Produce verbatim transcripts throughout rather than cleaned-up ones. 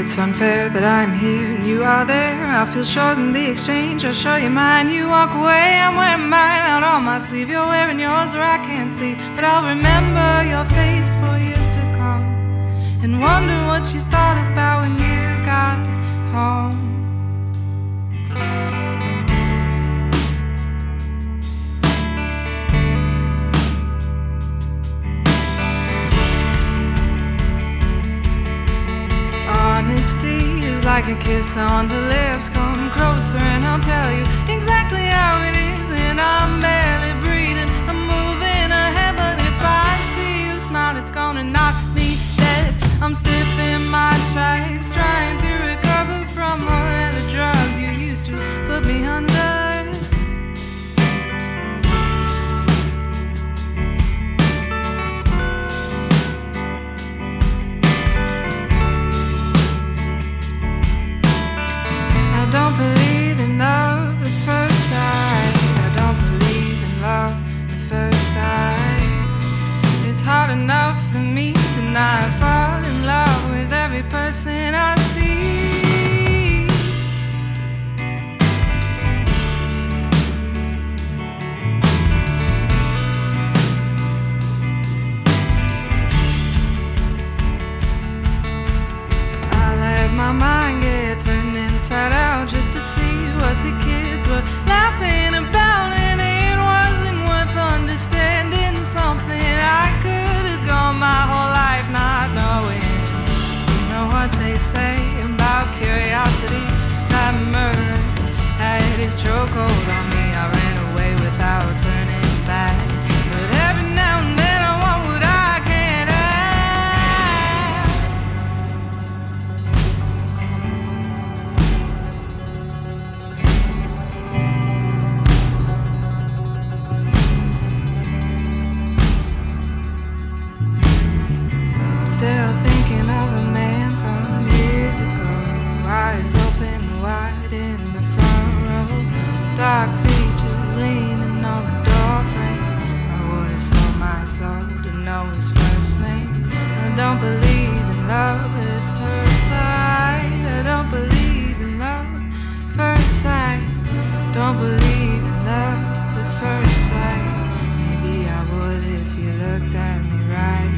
It's unfair that I'm here and you are there. I feel short in the exchange, I'll show you mine. You walk away, I'm wearing mine out on my sleeve. You're wearing yours where I can't see, but I'll remember your face for years to come, and wonder what you thought about when you got home. Honesty is like a kiss on the lips. Come closer and I'll tell you exactly how it is. And I'm barely breathing, I'm moving ahead, but if I see you smile, it's gonna knock me dead. I'm stiff in my tracks, trying to recover from whatever drug you used to put me under. I don't believe in love at first sight. I don't believe in love at first sight. It's hard enough for me to not fall in love with every person I see. I let my mind get turned inside out just to see what the kids were laughing about, and it wasn't worth understanding something I could have gone my whole life not knowing. You know what they say about curiosity? That murderer had his chokehold on me. I ran away without turning back, but every now and then I want what I can't have. Still thinking of the man from years ago, eyes open wide in the front row, dark features leaning on the doorframe. I would have sold my soul to know his first name. I don't believe in love at first sight. I don't believe in love at first sight. Don't believe in love at first sight. Maybe I would if you looked at me right.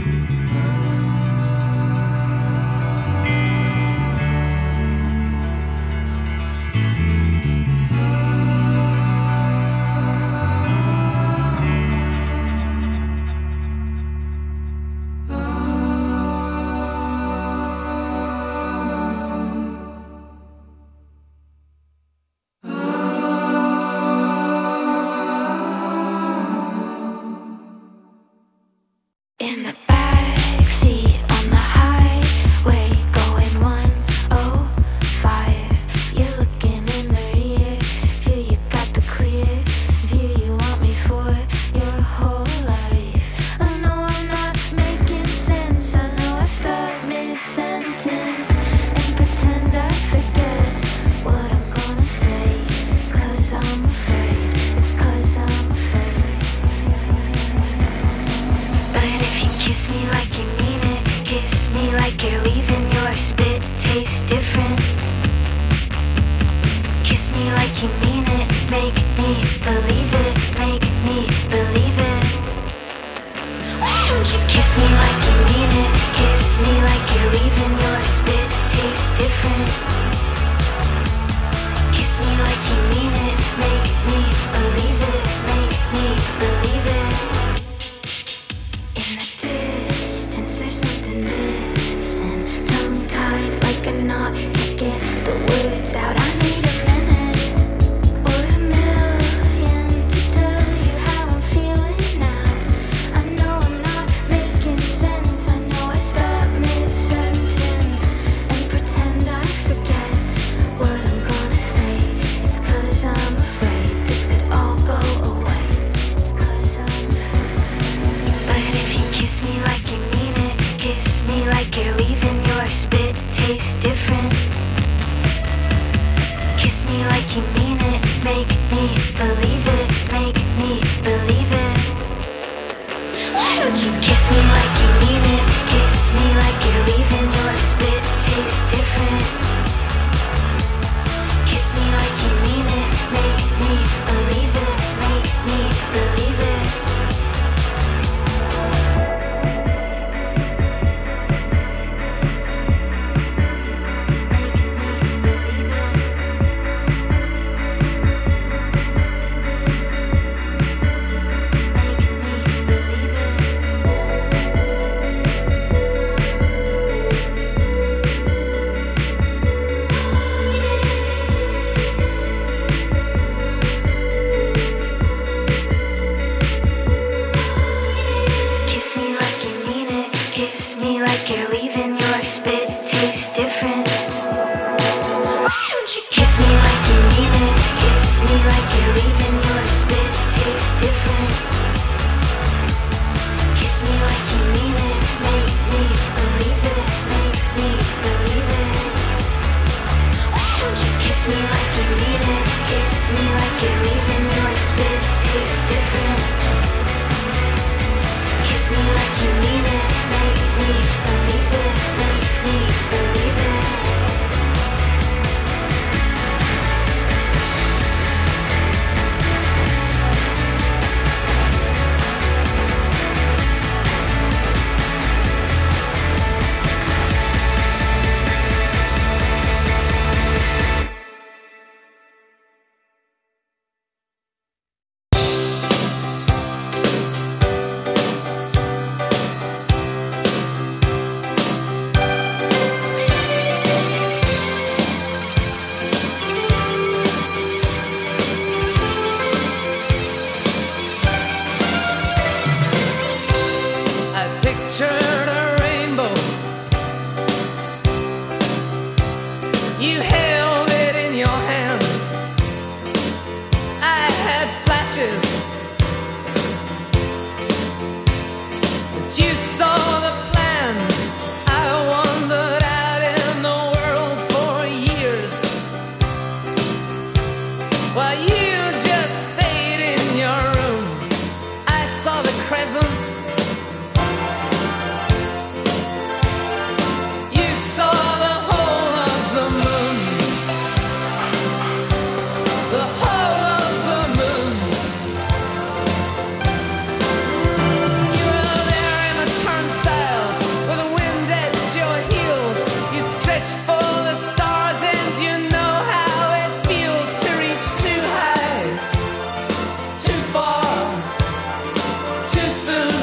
Too soon.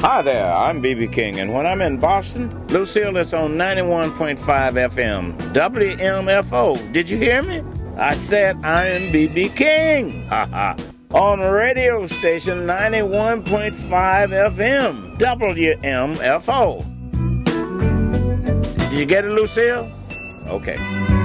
Hi there, I'm B B King, and when I'm in Boston, Lucille is on ninety-one point five F M, W M F O. Did you hear me? I said I am B B King. Ha ha. On radio station ninety-one point five F M, W M F O. Did you get it, Lucille? Okay.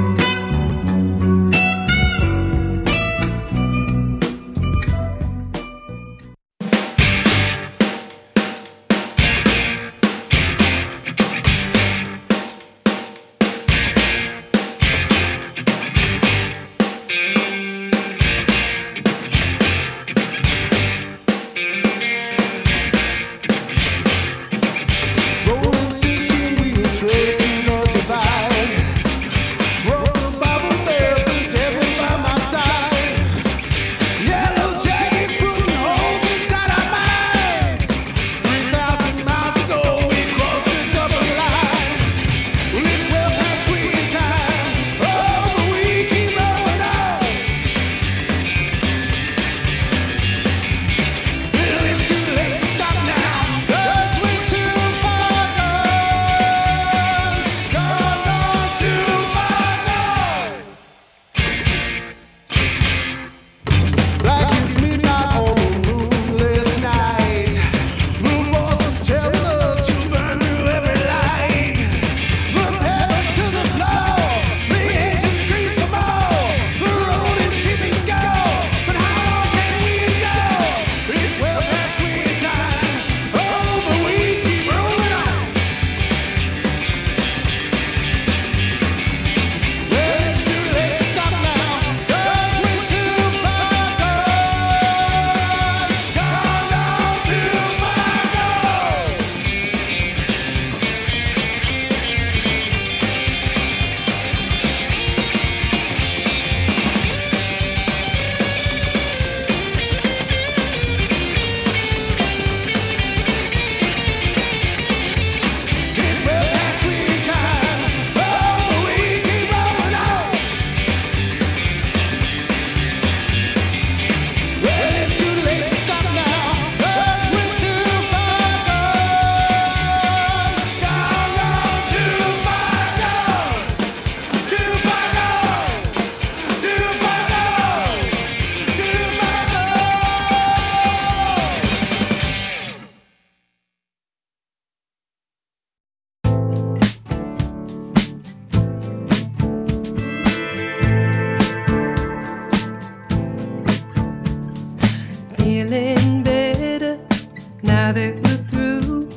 Feeling better now that we're through.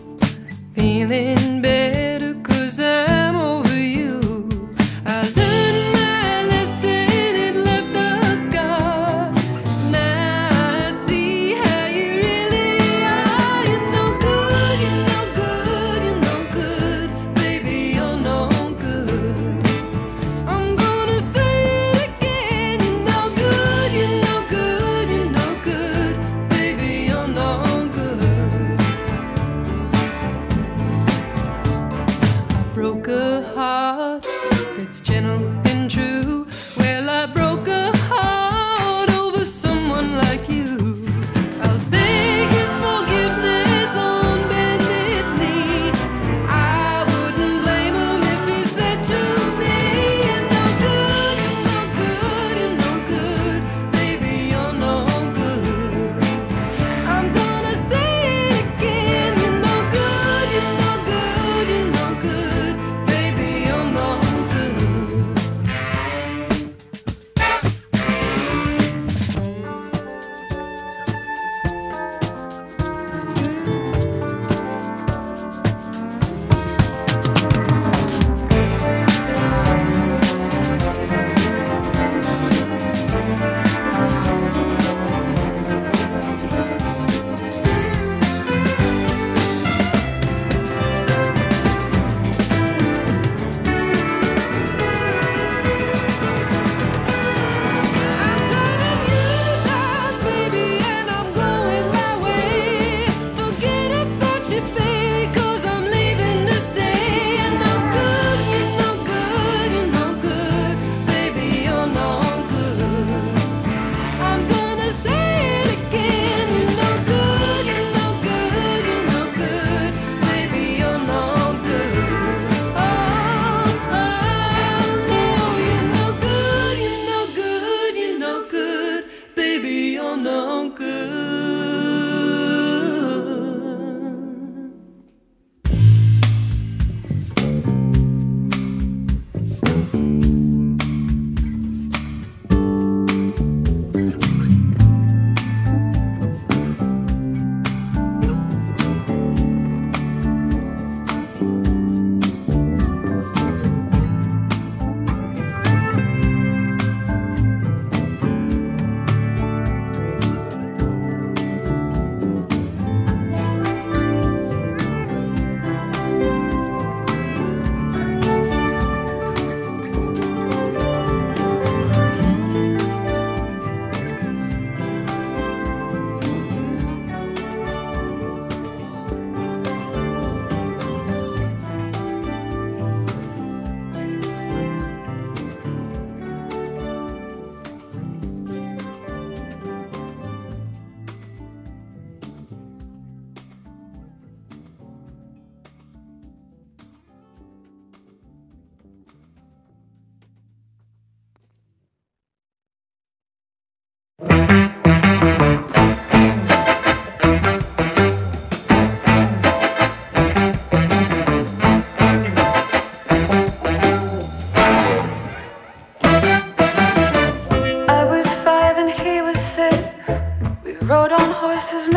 Feeling better 'cause I'm over you. I learned my lesson, it left a scar. Now I see how you really are. You're no good, you're no good, you're no good. Baby, you're no good. I'm gonna say it again. You're no good, you're no good, you're no good. Baby, you're no good. I broke a heart that's gentle and true. Well, I broke a heart over someone like you. I'll beg his forgiveness on bended knee. I wouldn't blame him if he said to me, you're no good, you're no good, you're no good. Baby, you're no good. I'm gonna say it again. You're no good, you're no good, you're no good. Baby, you're no good.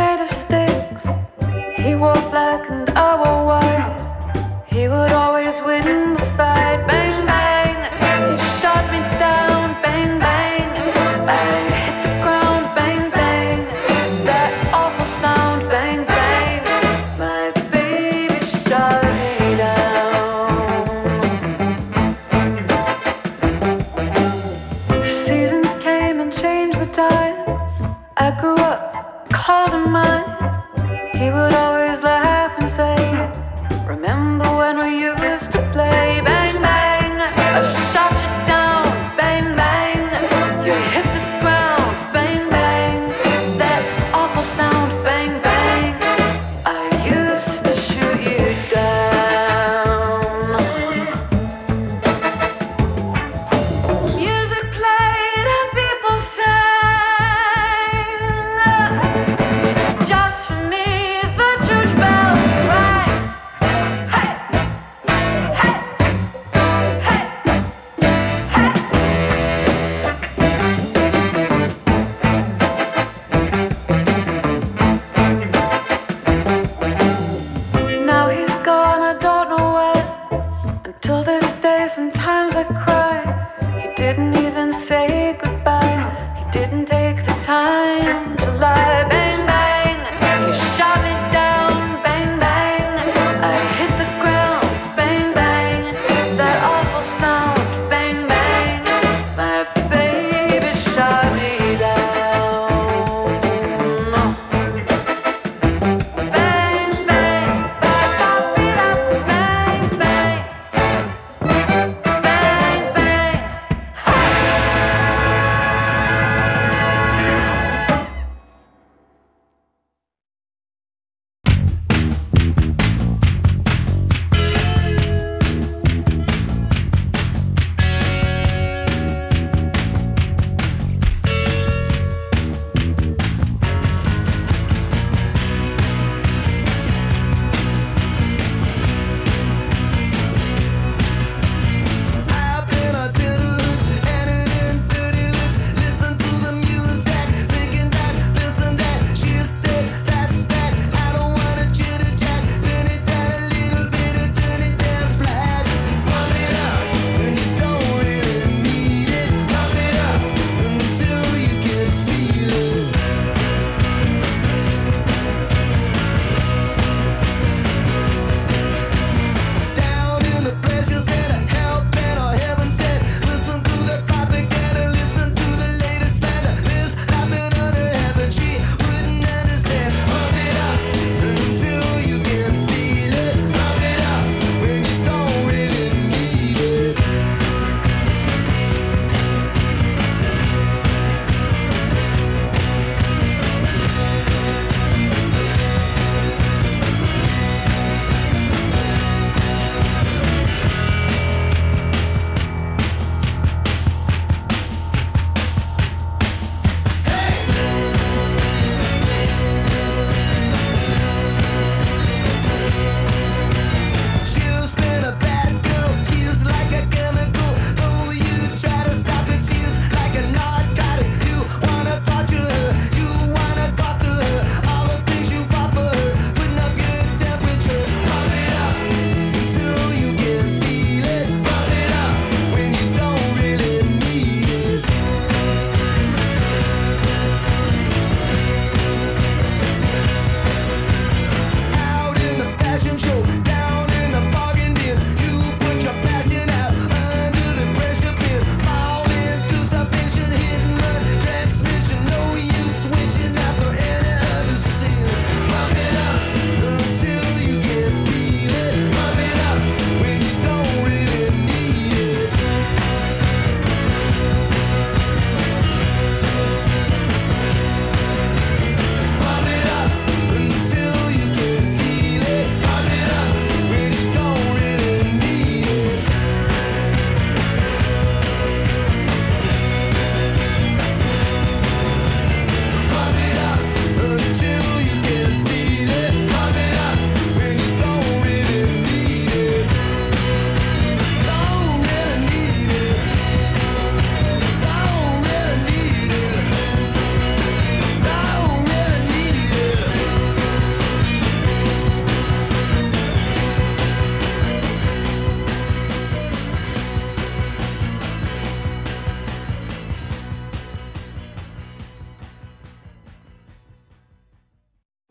made of sticks. He wore black and I wore white. He would always win the fight. Bang, bang, he shot me down. Bang, bang, I hit the ground. Bang, bang, that awful sound. Bang, bang, my baby shot me down. Seasons came and changed the tide. I grew up, called him mine. He would always laugh and say,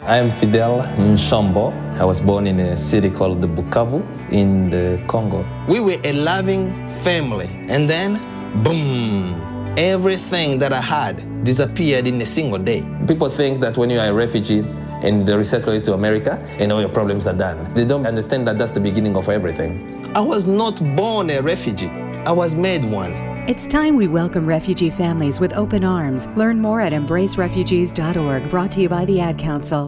I am Fidel Nshambo. I was born in a city called Bukavu in the Congo. We were a loving family, and then, boom, everything that I had disappeared in a single day. People think that when you are a refugee and they resettle you to America, and all your problems are done. They don't understand that that's the beginning of everything. I was not born a refugee. I was made one. It's time we welcome refugee families with open arms. Learn more at embrace refugees dot org, brought to you by the Ad Council.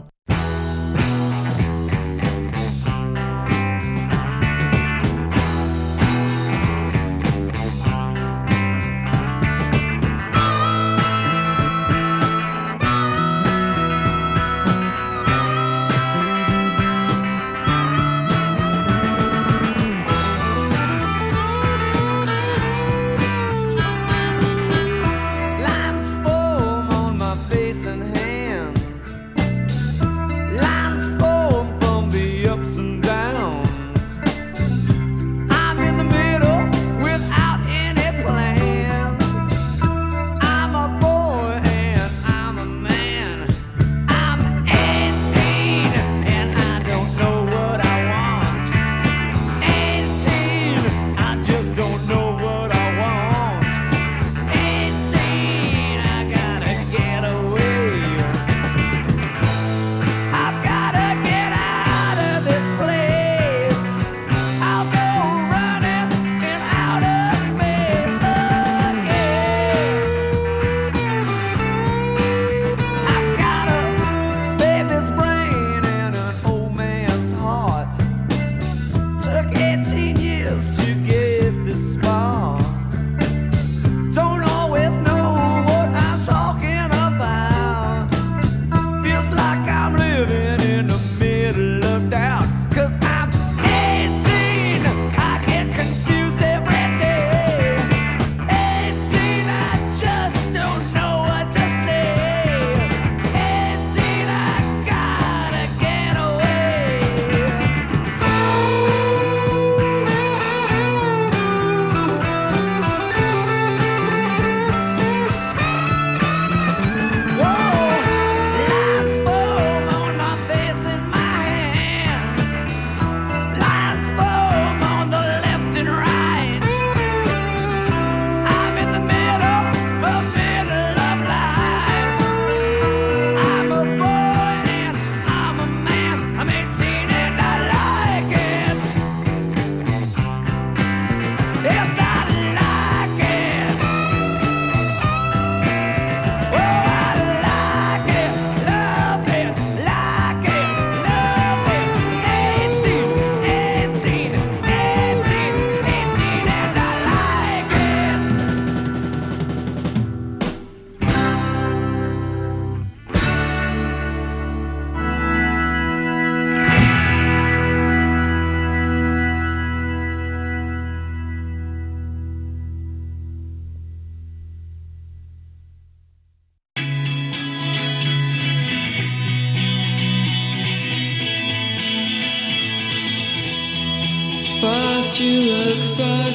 First you look so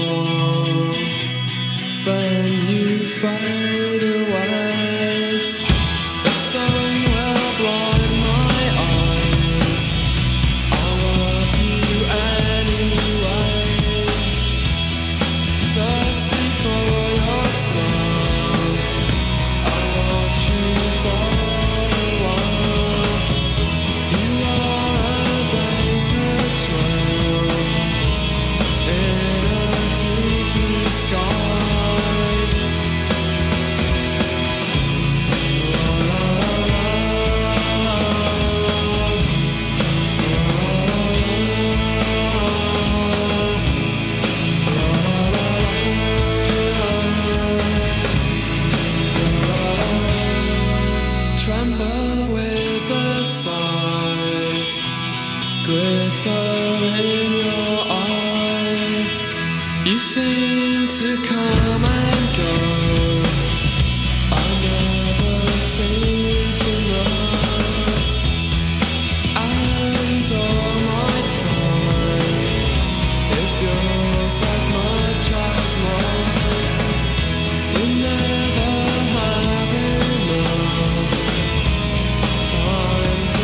strong, then you fade away. The sun will blind my eyes, I love you anyway. Thirsty for your smile, I watch you for a while. You are a vapor trail in a deep blue sky. Tremble with a sigh, glitter in your eye. You seem to come and go, I never seem to know. And all my time is yours as much as mine. You never have enough time to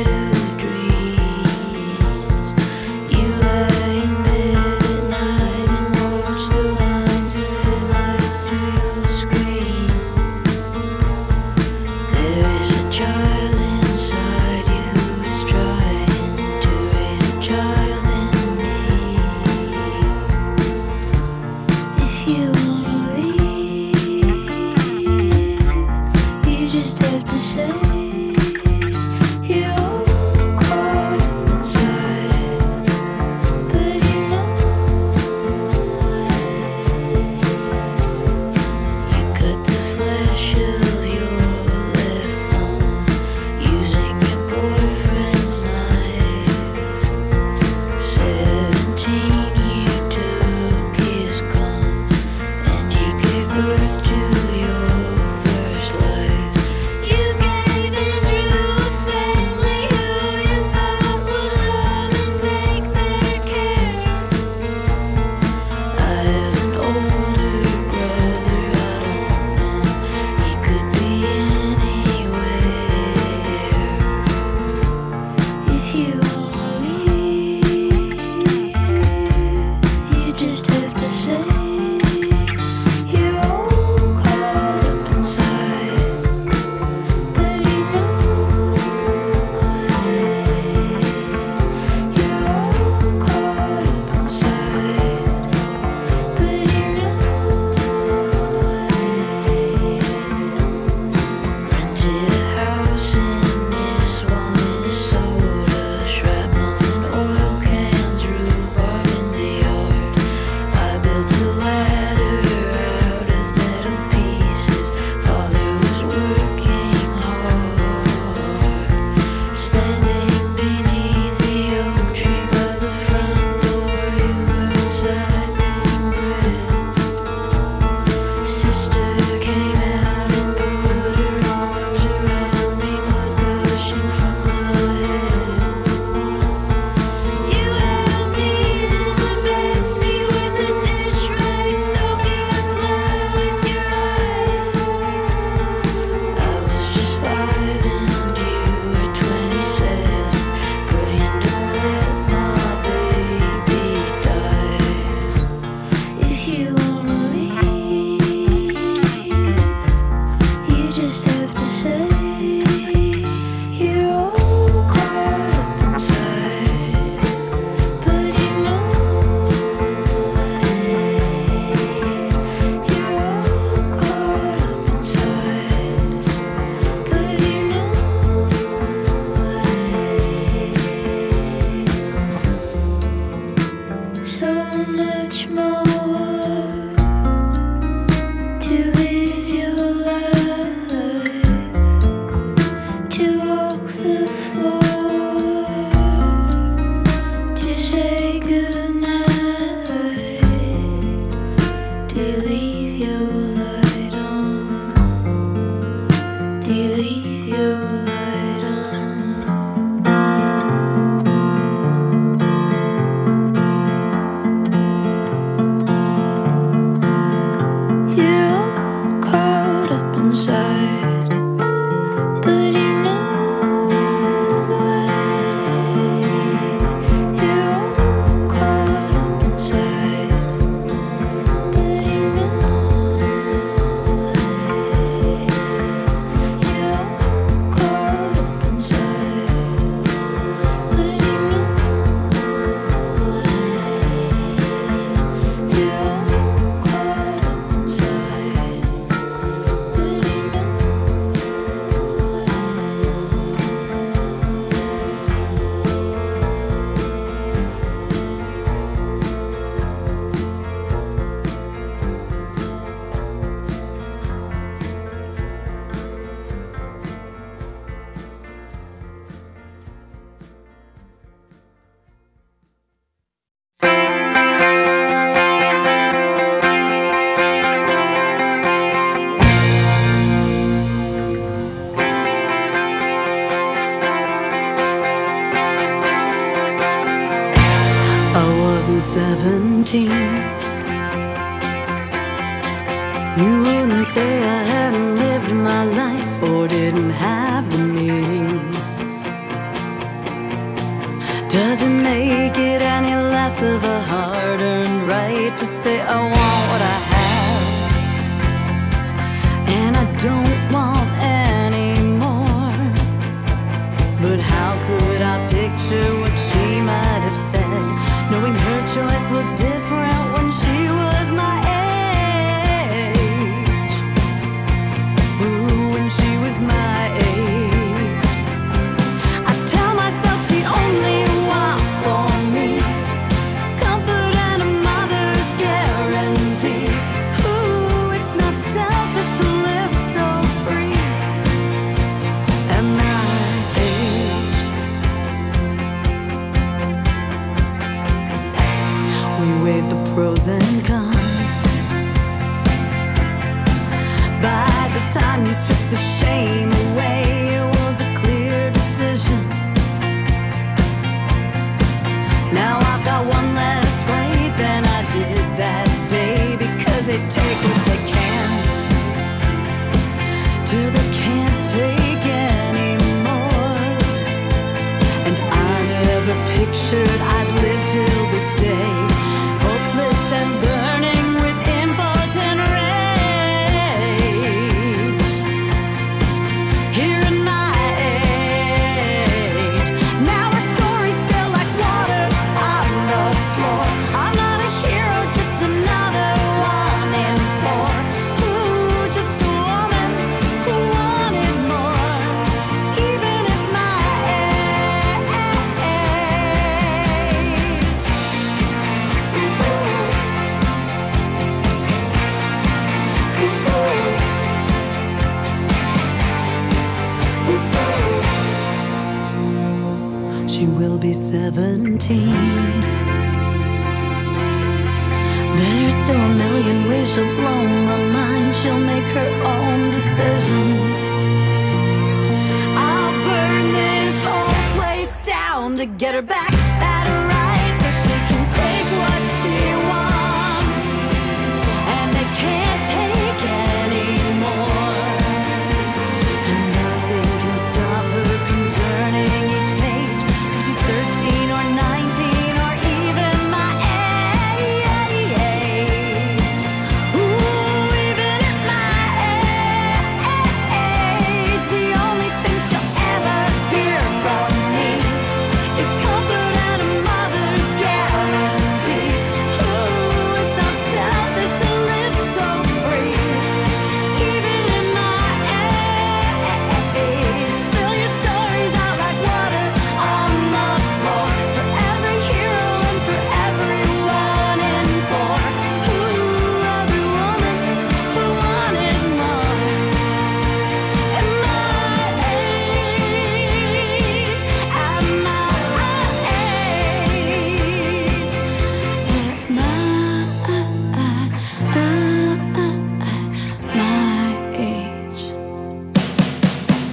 seventeen. You wouldn't say I hadn't lived my life or didn't have the means. Doesn't make it any less of a hard-earned right to say I want what I have, and I don't want any more. But how could I picture what she might have said, knowing her choice was different when she was my age? Ooh, when she was my age. I tell myself she'd only want for me comfort and a mother's guarantee. Ooh, it's not selfish to live so free at my age. We weighed the pros and cons. By the time you strip the shame away, it was a clear decision. Now I've got one less right than I did that day, because they take what they can till they can't take anymore. And I never pictured I'd live till this day, hopeless and burning with impotent rage. Here in my age, now our stories spill like water on the floor. I'm not a hero, just another one in four. Ooh, just a woman who wanted more, even at my age. She will be seventeen. There's still a million ways she'll blow my mind. She'll make her own decisions. I'll burn this whole place down to get her back at her right, so she can take what she wants, and they can't take anymore. And nothing can stop her from turning each page, if she's thirteen or nineteen or even my age. Ooh, even at my age, the only thing she'll ever hear from me is comfort and a mother's guarantee. Ooh, it's not selfish to live so free, even in my age. Spill your stories out like water on the floor, for every hero and for everyone in four. Ooh, every woman who wanted more at my age, at my age, at my age.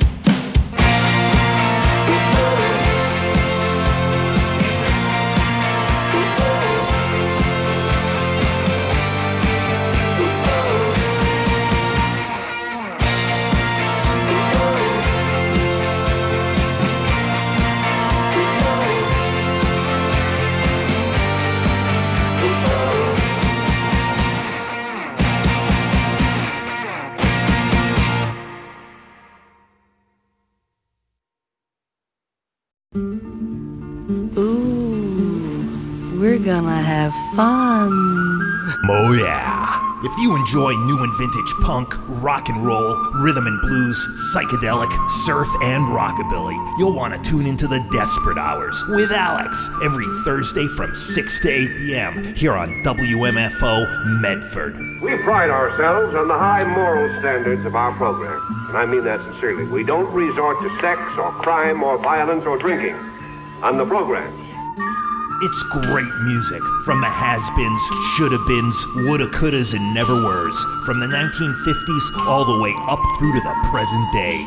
Ooh, we're gonna have fun. Oh yeah. If you enjoy new and vintage punk, rock and roll, rhythm and blues, psychedelic, surf, and rockabilly, you'll want to tune into the Desperate Hours with Alex every Thursday from six to eight p.m. here on W M F O Medford. We pride ourselves on the high moral standards of our program, and I mean that sincerely. We don't resort to sex or crime or violence or drinking on the programs. It's great music from the has-beens, shoulda-beens, woulda-couldas, and never-weres, from the nineteen fifties all the way up through to the present day.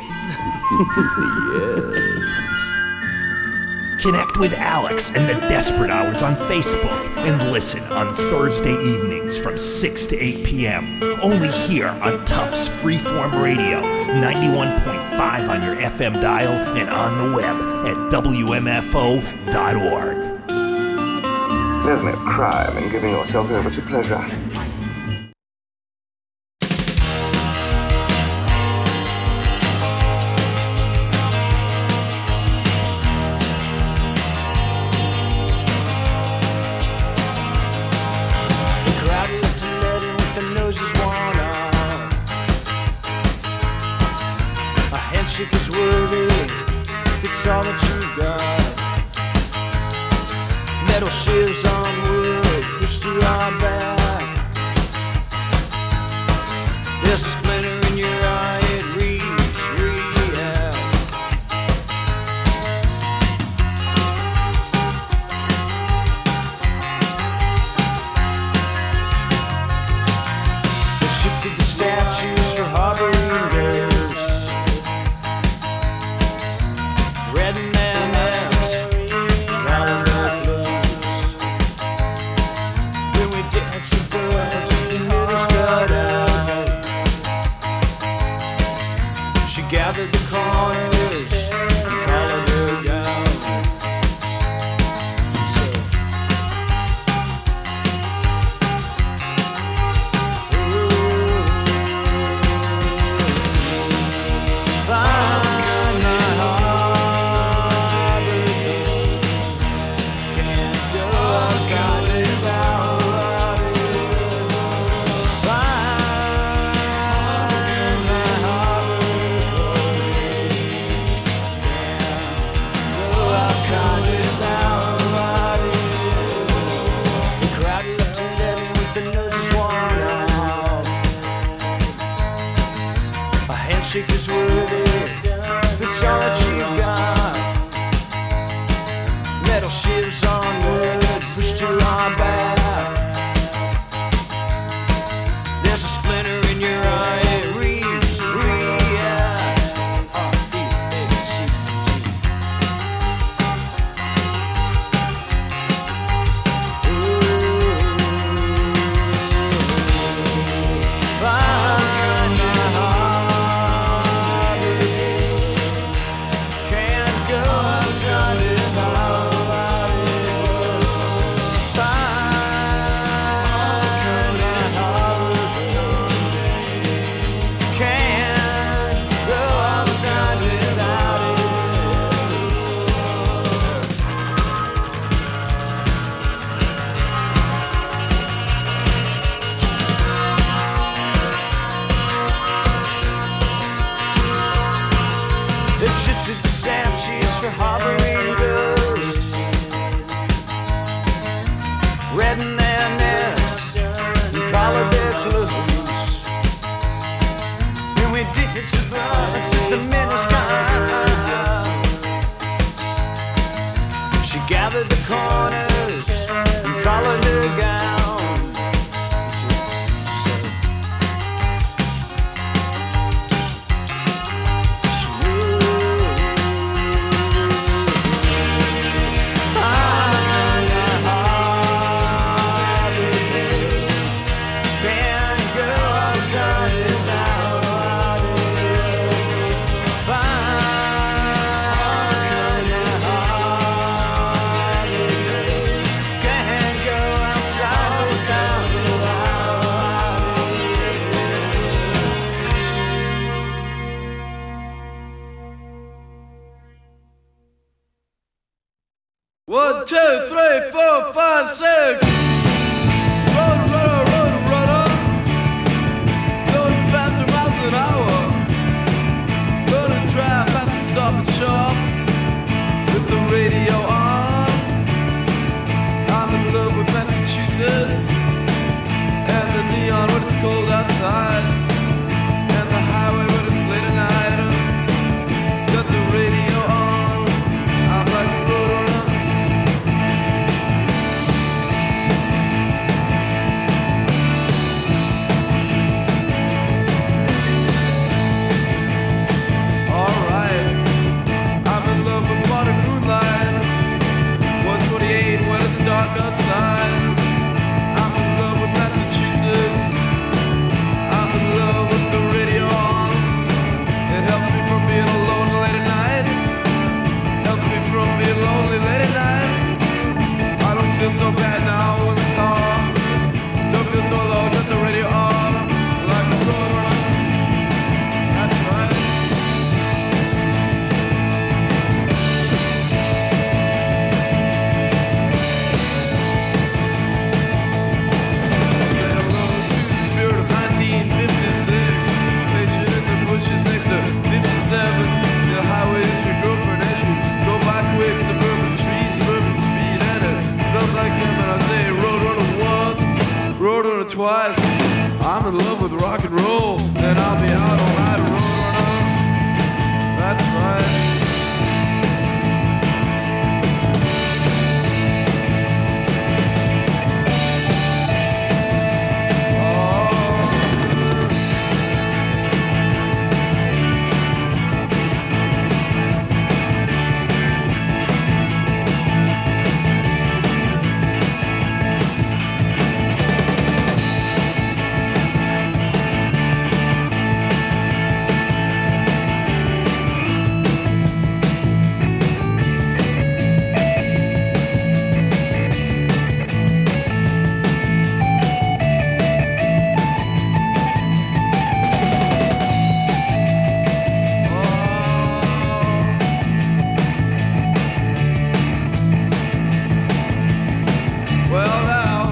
Yes. Connect with Alex and the Desperate Hours on Facebook and listen on Thursday evenings from six to eight p.m. only here on Tufts Freeform Radio ninety-one point five five on your F M dial and on the web at W M F O dot org. There's no crime in giving yourself over to pleasure. Handshake is worthy, fix all that you've got. Metal shears on wood, push to our back. There's a splinter in your eye, it reads, react. They shifted the statues for harboring girls. Red and ants, calling their blues. When we dance the birds, the needles cut out. She gathered the corners and collared her gown. She said, ooh, find my heart. Handshake is worthy, it's all that you got. Metal shears on wood, pushed to our back. There's a splinter in your eye, it reads, react. R E A C T. Ooh, find my heart. They've shifted the statues for harboring ghosts. Redden their necks and collar their clothes. And we did some birds at the minuscule. She gathered the corners and collared her gown. One, two, three, four, five, six. Run, run, run, run up. Going faster miles an hour. Gonna drive fast and stop and shop. With the radio on. I'm in love with Massachusetts. And the neon when it's cold outside. And the highway when it's late at night. Got the radio on. I'm like a road runner. feel so bad now in the car. Don't feel so low, got the radio on. Like a road. That's right. Say hello to the spirit of nineteen fifty-six. Pictured in the bushes next to fifty-seven. The highway is your girlfriend as you go by quick. Suburban trees, suburban speed, and it smells like him. And I say road runner once, road runner twice. I'm in love with rock and roll, and I'll be out all night, road runner. That's right. Well now,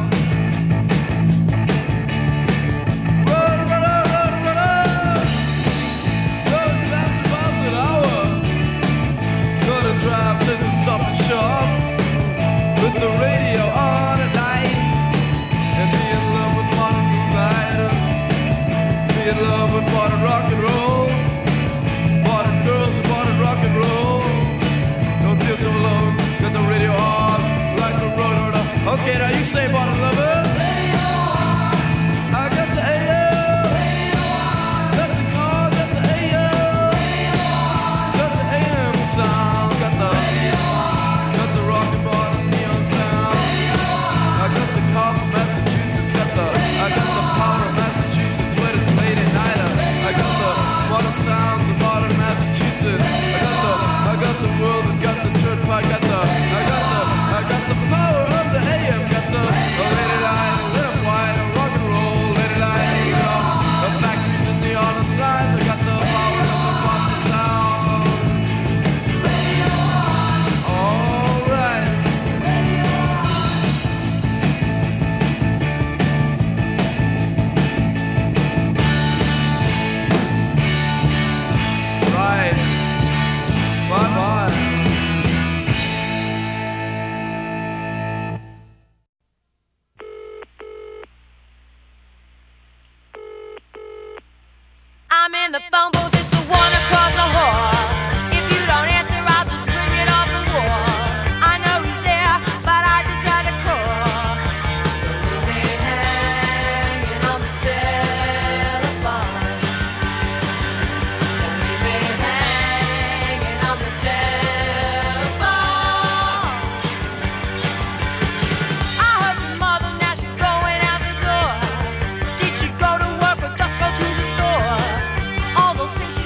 run, runner, run, runner, going fifty miles an hour. Gonna drive to the Stop and Shop with the radio on at night, and be in love with modern light, be in love with modern rock and roll, modern girls and modern rock and roll. Don't feel so alone, got the radio on like a road. Okay, now you say modern lovers. I got the A M, got the car, got the A M, got the A M sound, got the, got the rock and modern neon sound. I got the car from Massachusetts, got the, I got the power of Massachusetts when it's late at night. I got the modern sounds of modern Massachusetts. I got the, I got the world, I got the church pie, got the, I got the, I got the power of the A M, got the, oh, let it lie, let it wide, rock and roll, let it lie, you know, the factories and the other side, I got the power of the modern sound. All right. Right. Bye-bye. I'm in the phone booth, it's the one across the hall. If you don't answer, I'll just ring it off the wall. I know he's there, but I just had to call. Don't leave me hanging on the telephone. Don't leave me hanging on the telephone. I heard your mother, now she's going out the door. Did she go to work or just go to the store? All those things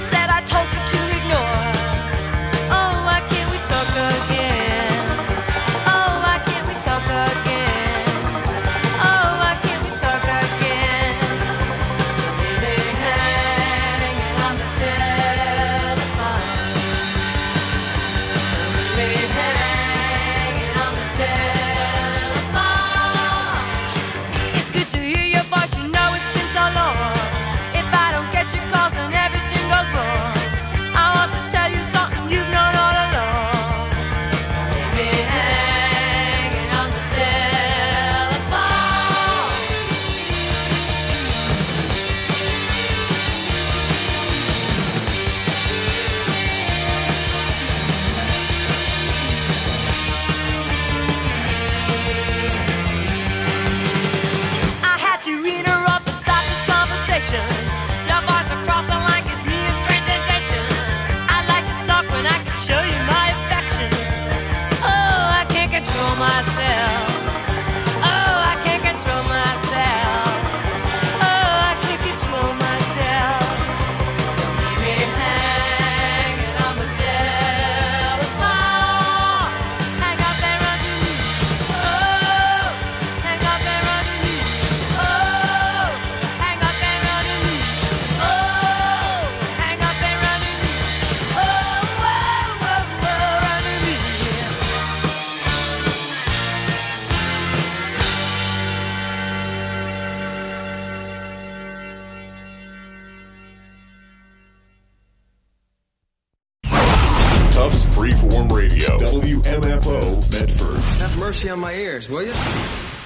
M F O Medford. Have mercy on my ears, will you?